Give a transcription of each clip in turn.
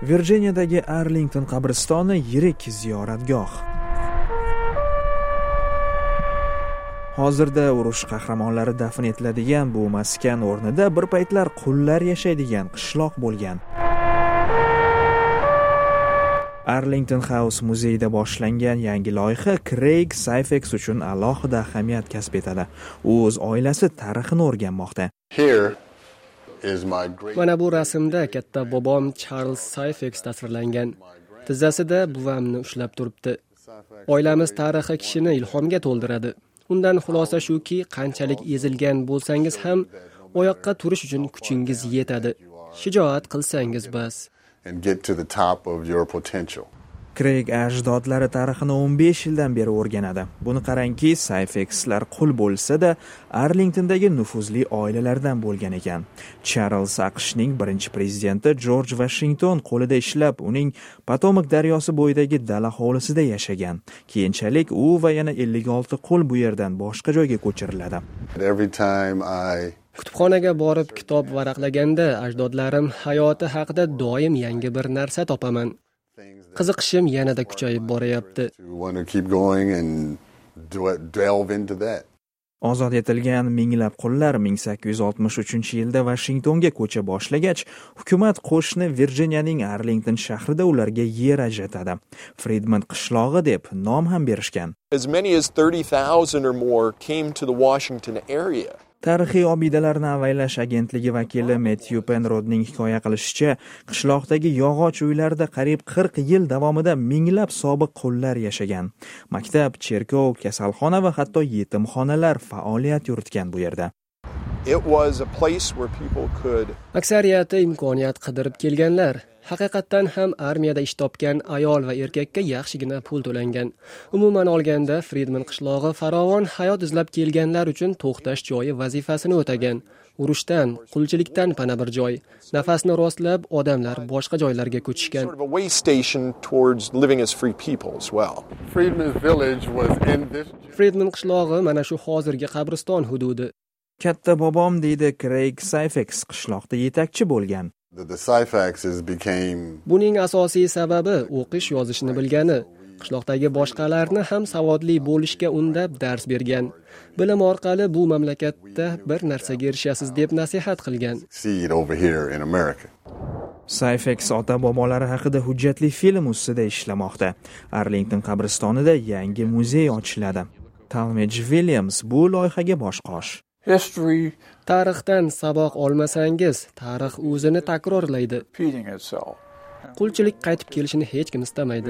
Virginiyadagi Arlington qabristoni yirik ziyoratgoh. Hozirda urush qahramonlari dafn etiladigan bu maskan o'rnida bir paytlar qullar yashaydigan qishloq bo'lgan. Arlington House muzeyida boshlangan yangi loyiha Craig Syphax uchun alohida ahamiyat kasb etadi. U o'z oilasi tarixini o'rganmoqda. Mana bu rasmda katta bobom Charles Syphax tasvirlangan. Tizzasida buvamni ushlab turibdi. Oilamiz tarixi kishini ilhomga to'ldiradi. Undan xulosa shuki, qanchalik ezilgan bo'lsangiz ham oyoqqa turish uchun kuchingiz yetadi. Shijoat qilsangiz bas. Craig ajdodlari tarixini 15 yildan beri o'rganadi. Buni qarangki, Syphaxlar qul bo'lsa-da, Arlingtondagi nufuzli oilalardan bo'lgan ekan. Charles AQShning birinchi prezidenti George Washington qo'lida ishlab, uning Potomac daryosi bo'yidagi dala hovlisida yashagan. Keyinchalik u va yana 56 qul bu yerdan boshqa joyga ko'chiriladi. Kutubxonaga borib kitob varaqlaganda ajdodlarim hayoti haqida doim yangi bir narsa topaman. Qiziqishim yanada kuchayib borayapti. Ozod etilgan minglab qullar 1863-yilda Washingtonga ko'cha boshlagach, hukumat qo'shni Virjiniyaning Arlington shahrida ularga yer ajratadi. Friedman qishlog'i deb nom ham berishgan. As many as 30,000 or more came to the Washington area. Tarixiy obidalarni avaylash agentligi vakili Matthew Penrodning hikoya qilishicha, qishloqdagi yog'och uylarda qariyb 40 yil davomida minglab sobiq qullar yashagan. Maktab, cherkov, kasalxona va hatto yetimxonalar faoliyat yuritgan bu yerda. Aksariyati imkoniyat qidirib kelganlar. Haqiqatdan ham armiyada ish topgan ayol va erkakka yaxshigina pul to'langan. Umuman olganda, Friedman qishlog'i farovon hayot izlab kelganlar uchun to'xtash joyi vazifasini o'tagan. Urushdan, qulchilikdan pana bir joy. Nafasni rostlab, odamlar boshqa joylarga ko'chishgan. Friedman qishlog'i mana shu hozirgi qabriston hududi. Katta bobom deydi Craig Syphax qishloqda yetakchi bo'lgan. Buning asosiy sababi o'qish yozishni bilgani. Qishloqdagi boshqalarni ham savodli bo'lishga undab dars bergan. Bilim orqali bu mamlakatda bir narsaga erishasiz deb nasihat qilgan. Syphax ota-bobolari haqida hujjatli film ustida ishlamoqda. Arlington qabristonida yangi muzey ochiladi. Talmadge Williams bu loyihaga boshqosh. Tarixdan saboq olmasangiz, tarix o'zini takrorlaydi. Qulchilik qaytib kelishini hech kim istamaydi.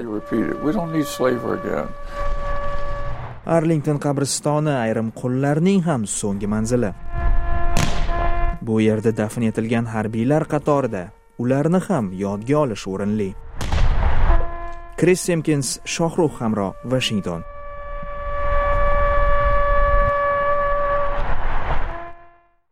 Arlington qabristoni ayrim qullarning ham so'nggi manzili. Bu yerda dafn etilgan harbiylar qatorida ularni ham yodga olish o'rinli. Chris Simkins, Shohrux Hamro, Washington.